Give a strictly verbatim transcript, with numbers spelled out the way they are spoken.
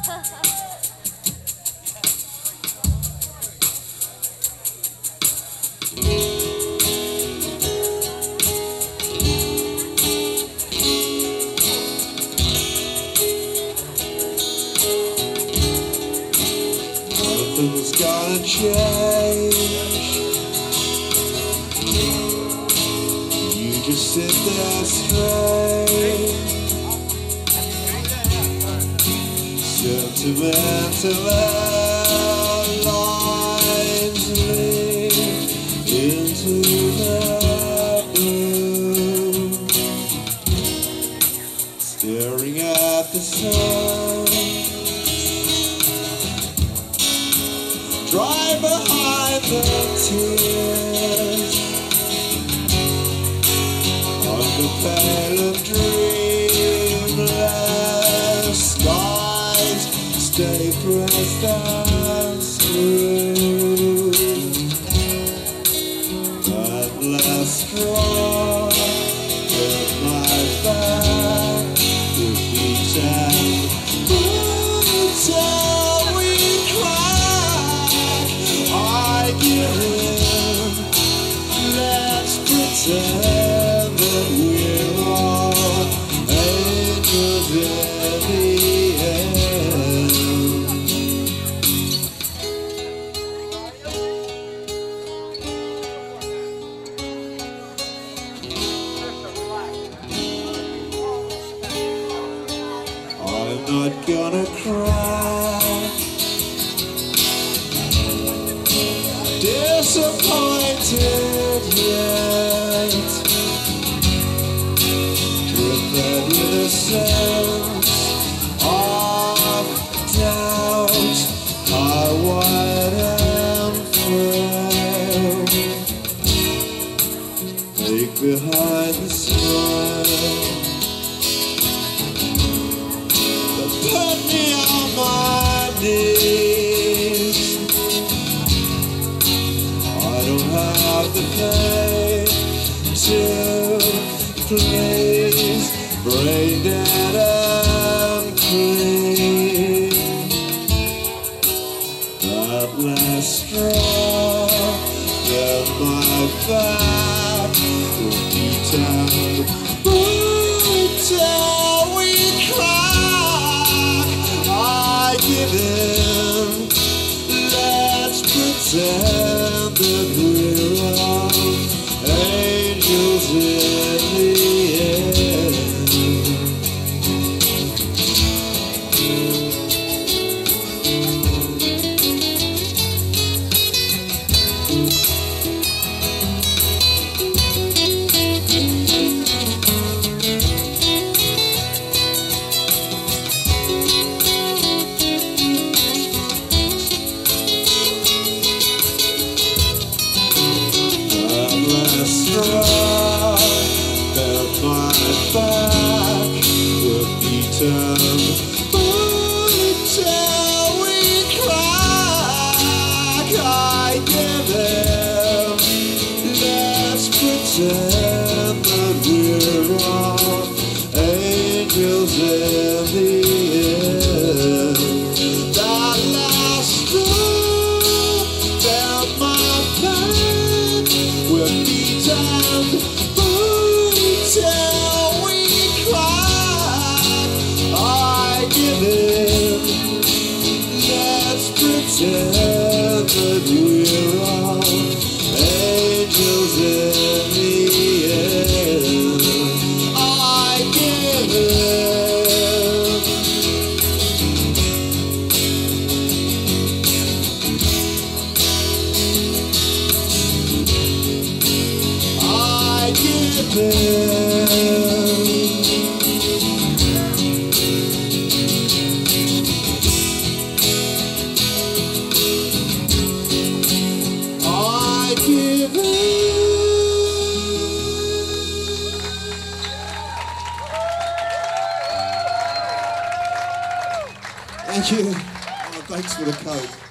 Nothing's gonna change. You just sit there straight, sentimental lines lead into the blue, staring at the sun. Dry behind the tears, on the pale of dreamless skies, stay pressed and smooth. That last straw hurt my back, the beat and until we crack. I give in, let's pretend that we're all angels in the end. I'm not gonna cry, disappointed yet, driven with a sense of doubt. How wide and frail, ache behind the smile that put me on my knees. Have the pain to please, brain dead and clean. That last straw that my back will beat and until we crack. I give in, let's pretend that we're all angels in the end. That my back will beaten until we crack. I give in, let's pretend that we're all angels in the end. That last straw that my back will beaten until we crack. I give in, let's pretend that we're all angels in the end. I give in. I give in. Thank you. Oh, thanks for the coke.